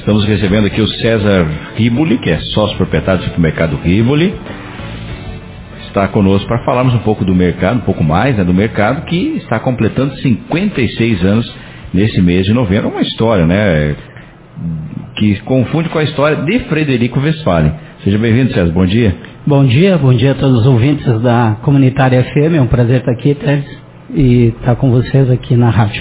Estamos recebendo aqui o César Riboli, que é sócio proprietário do supermercado Riboli. Está conosco para falarmos um pouco do mercado, um pouco mais, né, do mercado, que está completando 56 anos nesse mês de novembro. Uma história, né, que confunde com a história de Frederico Westphalen. Seja bem-vindo, César. Bom dia. Bom dia a todos os ouvintes da Comunitária FM. É um prazer estar aqui, Teres, e estar com vocês aqui na rádio.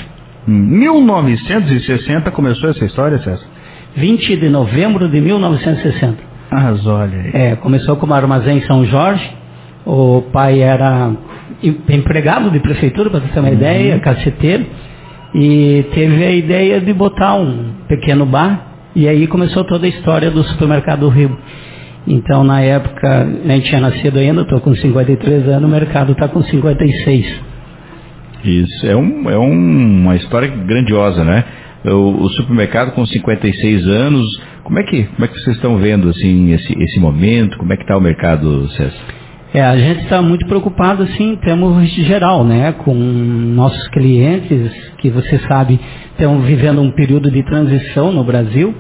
1960 começou essa história, César? 20 de novembro de 1960. Olha aí. Começou como armazém em São Jorge. O pai era empregado de prefeitura, para você ter uma ideia, caceteiro, e teve a ideia de botar um pequeno bar, e aí começou toda a história do supermercado Rio. Então, na época, nem tinha nascido ainda, estou com 53 anos, o mercado está com 56. Isso, é uma história grandiosa, né? O supermercado com 56 anos, como é que vocês estão vendo assim, esse momento? Como é que está o mercado, César? A gente está muito preocupado assim, em termos geral, né, com nossos clientes, que você sabe, estão vivendo um período de transição no Brasil.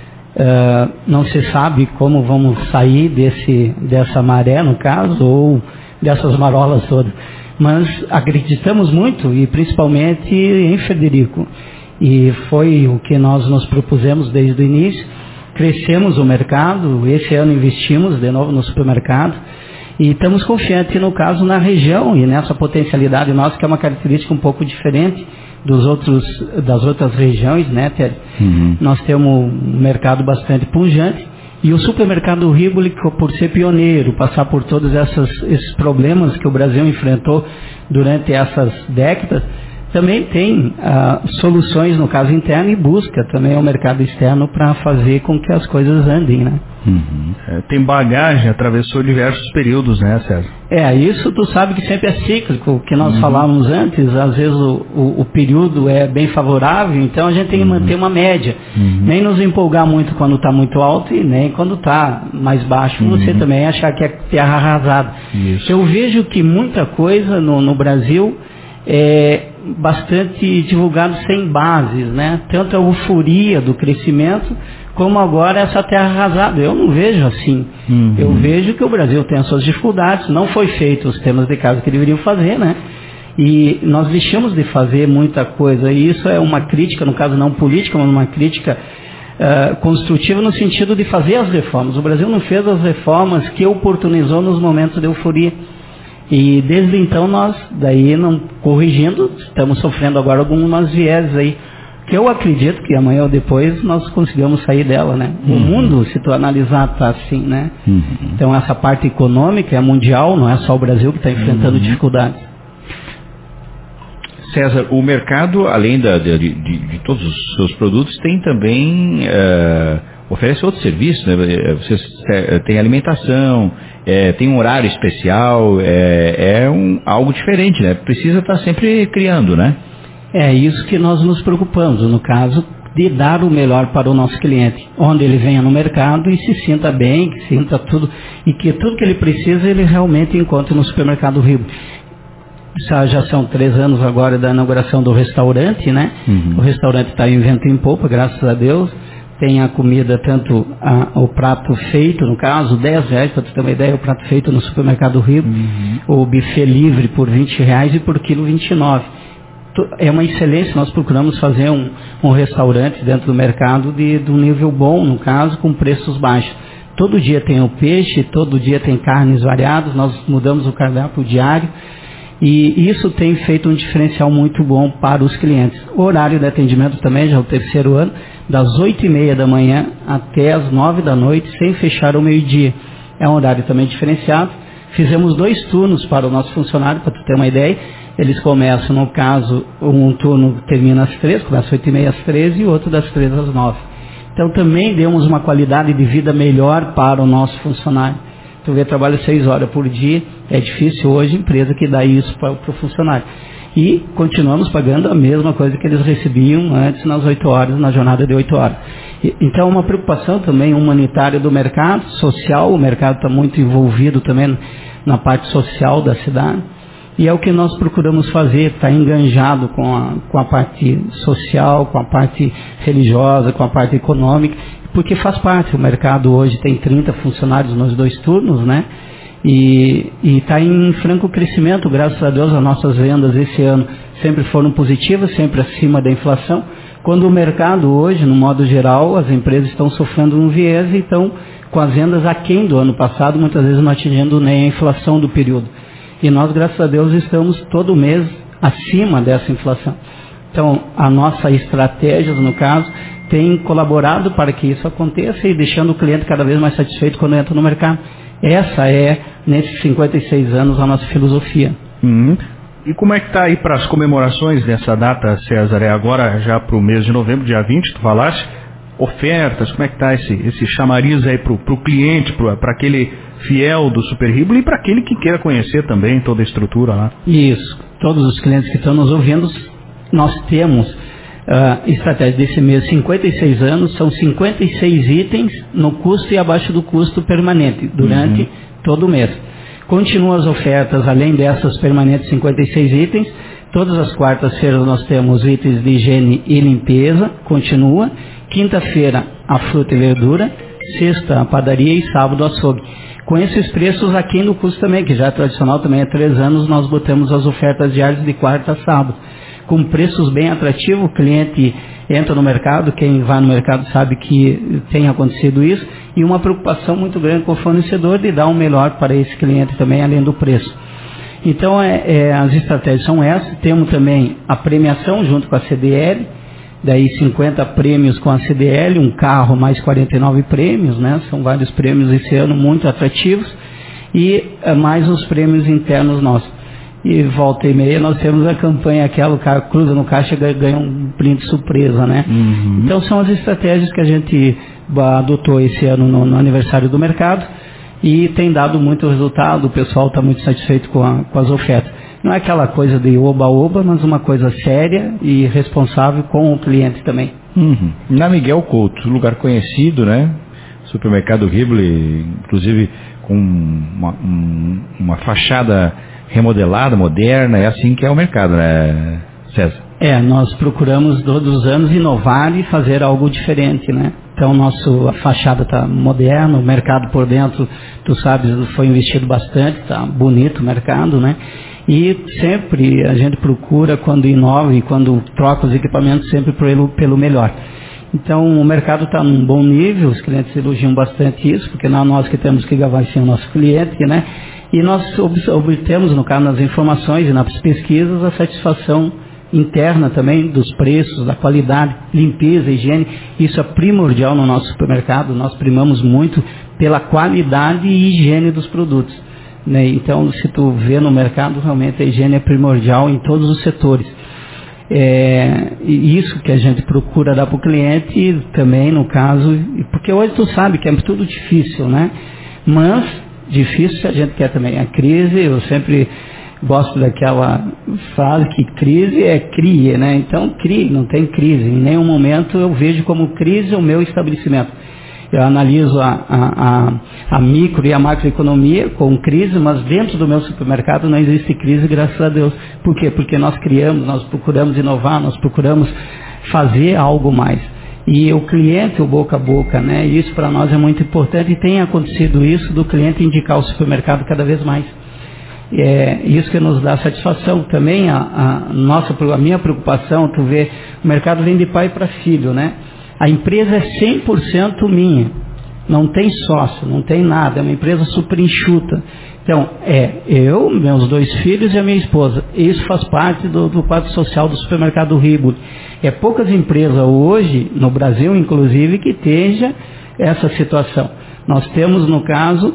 Não se sabe como vamos sair dessa maré, no caso, ou dessas marolas todas. Mas acreditamos muito, e principalmente em Frederico. E foi o que nós nos propusemos desde o início. Crescemos o mercado, esse ano investimos de novo no supermercado. E estamos confiantes, no caso, na região e nessa potencialidade nossa, que é uma característica um pouco diferente das outras regiões, né, Tere? Nós temos um mercado bastante pujante, e o supermercado Riboli, por ser pioneiro, passar por todos esses problemas que o Brasil enfrentou durante essas décadas, também tem soluções no caso interno e busca também o mercado externo para fazer com que as coisas andem, né? Tem bagagem, atravessou diversos períodos, né, César? Isso tu sabe que sempre é cíclico, o que nós falávamos antes, às vezes o período é bem favorável, então a gente tem que manter uma média, nem nos empolgar muito quando está muito alto e nem quando está mais baixo, você também achar que é terra arrasada. Isso. Eu vejo que muita coisa no Brasil é bastante divulgado sem bases, né? Tanto a euforia do crescimento, como agora essa terra arrasada. Eu não vejo assim. Eu vejo que o Brasil tem as suas dificuldades, não foi feito os temas de casa que deveriam fazer, né? E nós deixamos de fazer muita coisa, e isso é uma crítica, no caso não política, mas uma crítica construtiva no sentido de fazer as reformas. O Brasil não fez as reformas que oportunizou nos momentos de euforia. E desde então nós, daí não corrigindo, estamos sofrendo agora algumas vieses aí, que eu acredito que amanhã ou depois nós consigamos sair dela, né? O mundo, se tu analisar, está assim, né? Então essa parte econômica é mundial, não é só o Brasil que está enfrentando dificuldades. César, o mercado, além de todos os seus produtos, tem também, oferece outros serviços, né? Vocês têm alimentação, tem um horário especial, algo diferente, né? Precisa estar sempre criando, né? É isso que nós nos preocupamos, no caso de dar o melhor para o nosso cliente, onde ele venha no mercado e se sinta bem, que sinta tudo, e que tudo que ele precisa ele realmente encontre no supermercado Rio. Já são 3 anos agora da inauguração do restaurante, né? O restaurante está em vento em popa, graças a Deus. Tem a comida, tanto o prato feito, no caso, R$10, para tu ter uma ideia, o prato feito no supermercado Rio, o buffet livre por R$20 e por quilo R$29. É uma excelência, nós procuramos fazer um restaurante dentro do mercado de um nível bom, no caso, com preços baixos. Todo dia tem o peixe, todo dia tem carnes variadas, nós mudamos o cardápio diário, e isso tem feito um diferencial muito bom para os clientes. O horário de atendimento também, já é o 3º ano, das 8h30 da manhã até as 9 da noite, sem fechar ao meio-dia. É um horário também diferenciado. Fizemos 2 turnos para o nosso funcionário, para tu ter uma ideia. Eles começam, no caso, um turno termina às 3, começa às 8h30 às 13 e o outro das 3 às 9. Então também demos uma qualidade de vida melhor para o nosso funcionário. Tu vê, trabalha 6 horas por dia, é difícil hoje empresa que dá isso para o funcionário. E continuamos pagando a mesma coisa que eles recebiam antes nas 8 horas, na jornada de 8 horas. Então, uma preocupação também humanitária do mercado, social, o mercado está muito envolvido também na parte social da cidade. E é o que nós procuramos fazer, estar enganjado com a parte social, com a parte religiosa, com a parte econômica, porque faz parte. O mercado hoje tem 30 funcionários nos 2 turnos, né? E está em franco crescimento, graças a Deus. As nossas vendas esse ano sempre foram positivas, sempre acima da inflação, quando o mercado hoje, no modo geral, as empresas estão sofrendo um viés e estão com as vendas aquém do ano passado, muitas vezes não atingindo nem a inflação do período. E nós, graças a Deus, estamos todo mês acima dessa inflação. Então, a nossa estratégia, no caso, tem colaborado para que isso aconteça e deixando o cliente cada vez mais satisfeito quando entra no mercado. Essa é, nesses 56 anos, a nossa filosofia. E como é que está aí para as comemorações dessa data, César? É agora já para o mês de novembro, dia 20, tu falaste? Ofertas, como é que está esse chamariz aí para o cliente, para aquele fiel do Super Riboli e para aquele que queira conhecer também toda a estrutura lá? Isso. Todos os clientes que estão nos ouvindo, nós temos estratégia desse mês, 56 anos, são 56 itens no custo e abaixo do custo permanente, durante todo o mês. Continuam as ofertas, além dessas permanentes 56 itens, todas as quartas-feiras nós temos itens de higiene e limpeza, continua. Quinta-feira a fruta e verdura, sexta a padaria e sábado açougue. Com esses preços aqui no custo também, que já é tradicional também há 3 anos, nós botamos as ofertas diárias de quarta a sábado. Com preços bem atrativos, o cliente entra no mercado, quem vai no mercado sabe que tem acontecido isso, e uma preocupação muito grande com o fornecedor de dar um melhor para esse cliente também, além do preço. Então, as estratégias são essas. Temos também a premiação junto com a CDL, daí 50 prêmios com a CDL, um carro mais 49 prêmios, né? São vários prêmios esse ano muito atrativos, e mais os prêmios internos nossos. E volta e meia nós temos a campanha aquela, o cara cruza no caixa e ganha um brinde surpresa, né? Então são as estratégias que a gente adotou esse ano no aniversário do mercado e tem dado muito resultado, o pessoal está muito satisfeito com as ofertas. Não é aquela coisa de oba-oba, mas uma coisa séria e responsável com o cliente também. Na Miguel Couto, lugar conhecido, né? Supermercado Riboli, inclusive com uma fachada remodelada, moderna, é assim que é o mercado, né, César? Nós procuramos todos os anos inovar e fazer algo diferente, né? Então a fachada está moderna, o mercado por dentro, tu sabes, foi investido bastante, está bonito o mercado, né? E sempre a gente procura, quando inova e quando troca os equipamentos, sempre pelo melhor. Então o mercado está num bom nível, os clientes elogiam bastante isso, porque não é nós que temos que gavanciar o nosso cliente, né? E nós obtemos, no caso, nas informações e nas pesquisas, a satisfação interna também dos preços, da qualidade, limpeza, higiene. Isso é primordial no nosso supermercado. Nós primamos muito pela qualidade e higiene dos produtos, né? Então, se tu vê no mercado, realmente a higiene é primordial em todos os setores. Isso que a gente procura dar para o cliente também, no caso, porque hoje tu sabe que é tudo difícil, né? Mas difícil se a gente quer também a crise. Eu sempre gosto daquela frase que crise é crie, né? Então crie, não tem crise. Em nenhum momento eu vejo como crise o meu estabelecimento. Eu analiso a micro e a macroeconomia com crise, mas dentro do meu supermercado não existe crise, graças a Deus. Por quê? Porque nós criamos, nós procuramos inovar, nós procuramos fazer algo mais. E o cliente, o boca a boca, né? Isso para nós é muito importante, e tem acontecido isso do cliente indicar o supermercado cada vez mais. Isso que nos dá satisfação. Também a minha preocupação, tu vê, o mercado vem de pai para filho, né? A empresa é 100% minha, não tem sócio, não tem nada, é uma empresa super enxuta. Então, eu, meus 2 filhos e a minha esposa. Isso faz parte do quadro social do supermercado Riboli. Poucas empresas hoje, no Brasil inclusive, que esteja essa situação. Nós temos, no caso,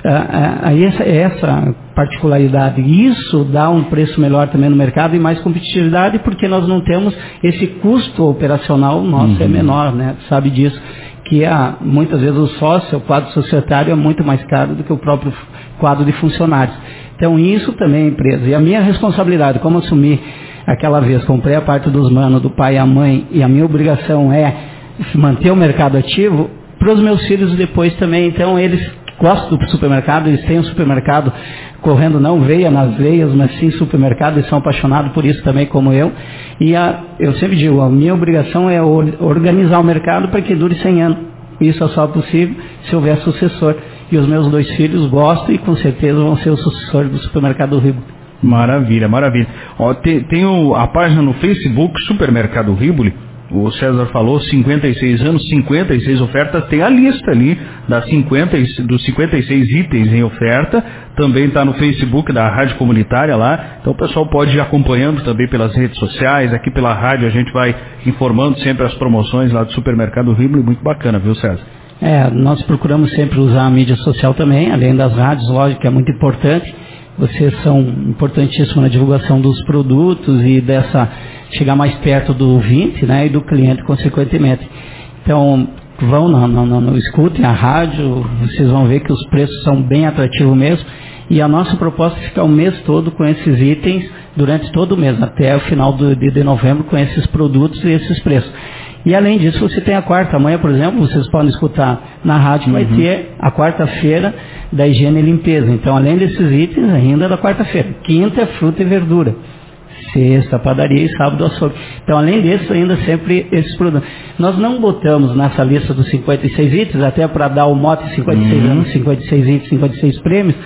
essa particularidade. Isso dá um preço melhor também no mercado e mais competitividade, porque nós não temos esse custo operacional nosso, é menor, né? Sabe disso, que muitas vezes o sócio, o quadro societário é muito mais caro do que o próprio quadro de funcionários. Então isso também é empresa. E a minha responsabilidade, como assumi aquela vez, comprei a parte dos manos, do pai e a mãe, e a minha obrigação é manter o mercado ativo, para os meus filhos depois também. Então eles gosto do supermercado, eles têm um supermercado correndo não veia nas veias, mas sim supermercado, eles são apaixonados por isso também como eu. E eu sempre digo, a minha obrigação é organizar o mercado para que dure 100 anos. Isso é só possível se houver sucessor. E os meus 2 filhos gostam e com certeza vão ser os sucessores do supermercado Riboli. Maravilha, maravilha. Ó, tem a página no Facebook, Supermercado Riboli. O César falou, 56 anos, 56 ofertas, tem a lista ali dos 56 itens em oferta, também está no Facebook da Rádio Comunitária lá, então o pessoal pode ir acompanhando também pelas redes sociais, aqui pela rádio a gente vai informando sempre as promoções lá do Supermercado Riboli, muito bacana, viu, César? Nós procuramos sempre usar a mídia social também, além das rádios, lógico que é muito importante. Vocês são importantíssimos na divulgação dos produtos e chegar mais perto do ouvinte, né, e do cliente consequentemente. Então, escutem a rádio, vocês vão ver que os preços são bem atrativos mesmo, e a nossa proposta é ficar o mês todo com esses itens, durante todo o mês, até o final de novembro, com esses produtos e esses preços. E além disso, você tem a quarta. Amanhã, por exemplo, vocês podem escutar na rádio, vai ter a quarta-feira da higiene e limpeza. Então, além desses itens, ainda da quarta-feira. Quinta é fruta e verdura. Sexta, padaria e sábado, açougue. Então, além disso, ainda sempre esses produtos. Nós não botamos nessa lista dos 56 itens, até para dar o mote 56 anos, 56 itens, 56 prêmios,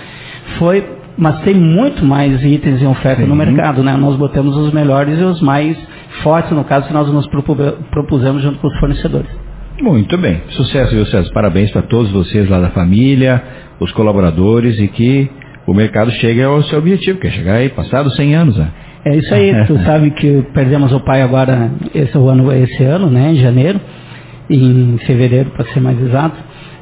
mas tem muito mais itens em oferta no mercado, né? Nós botamos os melhores e os mais fortes, no caso, que nós nos propusemos junto com os fornecedores. Muito bem. Sucesso, viu, César? Parabéns para todos vocês lá da família, os colaboradores, e que o mercado chegue ao seu objetivo, que é chegar aí, passados 100 anos, né? É isso aí. Tu sabe que perdemos o pai agora, esse ano, né, em janeiro, em fevereiro, para ser mais exato.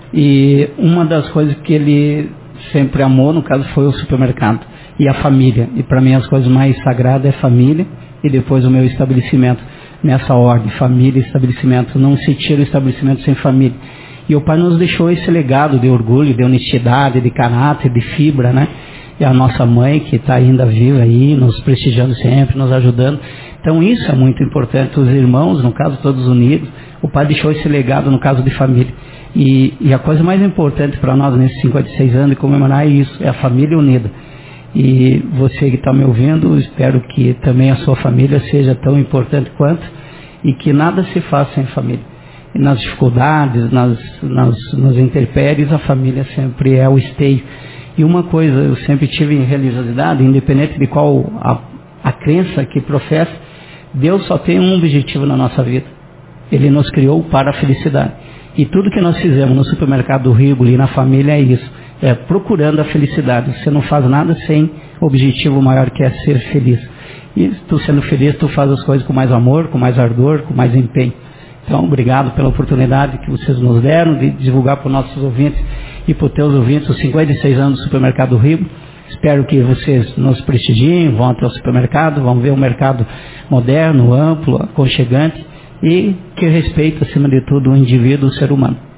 E uma das coisas que ele sempre amou, no caso, foi o supermercado e a família. E para mim as coisas mais sagradas é família e depois o meu estabelecimento. Nessa ordem, família e estabelecimento. Não se tira o estabelecimento sem família. E o pai nos deixou esse legado de orgulho, de honestidade, de caráter, de fibra, né? E a nossa mãe, que está ainda viva aí, nos prestigiando sempre, nos ajudando. Então isso é muito importante. Os irmãos, no caso, todos unidos. O pai deixou esse legado, no caso de família. E a coisa mais importante para nós nesses 56 anos de comemorar é isso, é a família unida. E você que está me ouvindo, espero que também a sua família seja tão importante quanto, e que nada se faça sem família. E nas dificuldades, nas intempéries, a família sempre é o esteio. E uma coisa, eu sempre tive em religiosidade, independente de qual a crença que professa, Deus só tem um objetivo na nossa vida. Ele nos criou para a felicidade. E tudo que nós fizemos no supermercado do Riboli e na família é isso, é procurando a felicidade. Você não faz nada sem objetivo maior, que é ser feliz. E tu sendo feliz, tu faz as coisas com mais amor, com mais ardor, com mais empenho. Então, obrigado pela oportunidade que vocês nos deram de divulgar para os nossos ouvintes e para os teus ouvintes os 56 anos do supermercado Riboli. Espero que vocês nos prestigiem, vão até o supermercado, vão ver um mercado moderno, amplo, aconchegante, e que respeita, acima de tudo, o indivíduo, o ser humano.